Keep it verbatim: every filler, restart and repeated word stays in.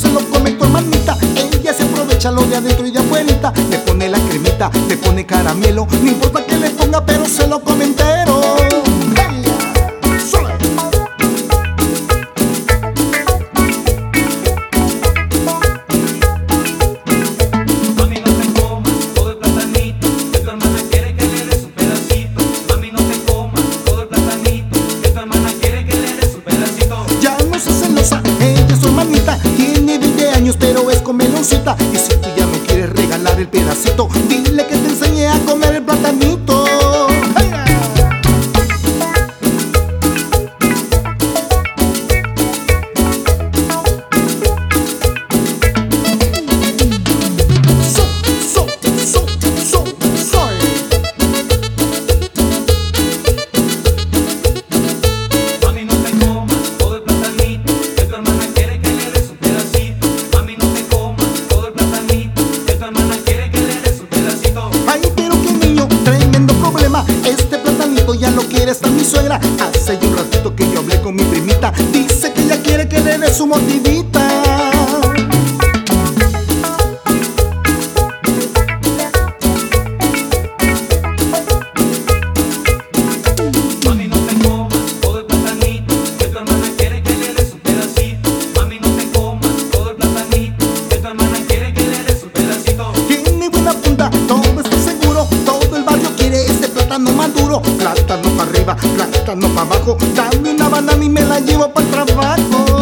lo come tu hermanita. Ella se aprovecha lo de adentro y de afuera. Le pone la cremita, le pone caramelo. No importa que le ponga, pero se lo come entero. Ella es su hermanita, tiene veinte años pero es comeloncita. Y si tú ya no quieres regalar el pedacito, dile que te enseñe a comer el platanito. So, so, so, so, soy. Mami, no te comas todo el platanito, que tu hermana quiere que le des un pedacito. Mami, no te comas todo el platanito, que tu hermana quiere que le des un pedacito. Ay, pero qué niño, tremendo problema. Este platanito ya lo quiere hasta mi suegra. Hace ya un ratito que yo hablé con mi primita. Dice que ella quiere que le dé su mordidita. Mami, no te comas todo el platanito, que tu hermana quiere que le des un pedacito. Mami, no te comas todo el platanito, que tu hermana quiere que le des un pedacito. Tiene buena punta, todo está seguro. Todo el barrio quiere este plátano maduro. Plátano para arriba, plátano para abajo. Dame una banana y me la llevo para el trabajo.